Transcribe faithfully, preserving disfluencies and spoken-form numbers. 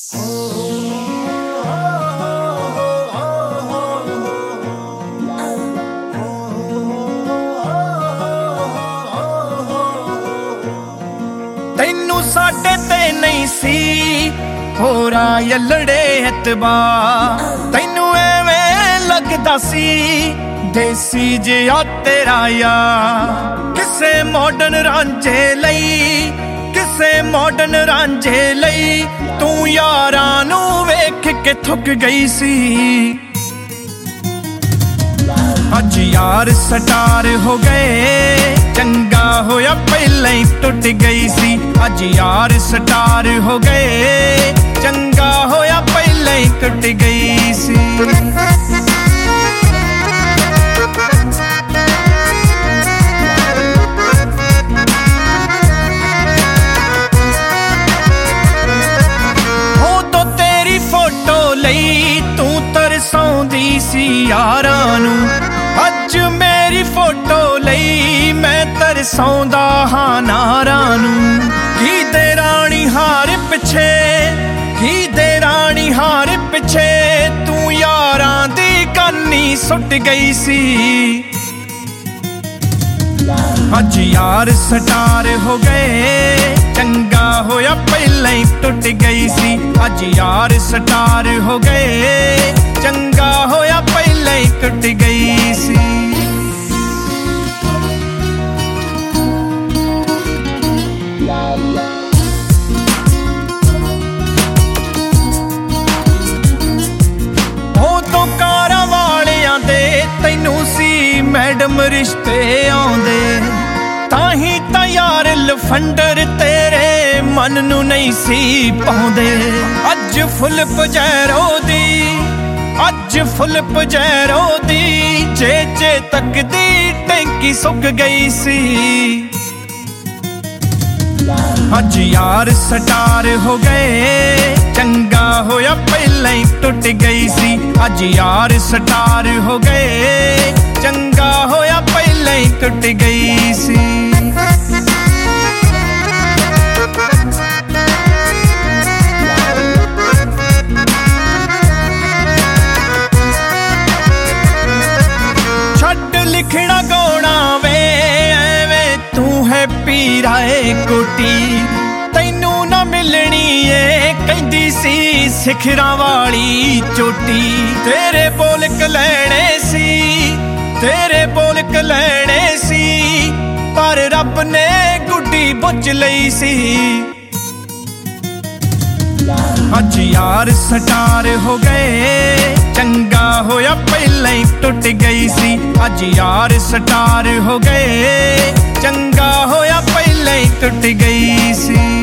तैनू साडे ते नहीं सी होरा यलड़े एतबार, तैनू एवें लगदा सी देसी जिहा तेरा यार। किसे मॉडर्न रांझे लई किसे मॉडर्न रांझे लई तू यारां नू वेख के थुक गई सी। अज यार स्टार हो गए चंगा होया पहले ही टुट गई सी। अज यार स्टार हो गए चंगा होया पहले ही टुट गई सी। हो तो तेरी फोटो लई तू तरसौंदी सी यारां नू, अज मेरी फोटो लई मैं तरसौंदा हां नारां नू। की दे रानी हार पिछे की दे रानी हार पिछे तू यारां दी कानी सुट गई सी। अज यार स्टार हो गए चंगा होया पहले ही टुट गई सी। अज यार स्टार हो गए चंगा होया पहले ही टुट गई सी। तैनू सी मैडम रिश्ते आउंदे ताही तां यार लफंडर तेरे मन नू नहीं सी पाउंदे। अज फुल पजैरो दी अज फुल पजैरो दी जे जे तक दी टैंकी सुक गई सी। अज यार स्टार हो गए चंगा होया पहले ही टुट गई सी। अज यार स्टार हो गए चंगा होया पहले ही टुट गई सी। छड्ड लिखना गाउणा वे एवें तू है पीराए कोटी, तैनू ना मिलनी ए कहंदी सी सिखरां वाली चोटी। तेरे बोल कलैणे सी तेरे बोल कलैणे सी पर रब ने गुड्डी बुझ लई सी। अज यार स्टार हो गए चंगा होया पहले ही टुट गई सी। अज यार स्टार हो गए चंगा होया पहले ही टुट गई सी।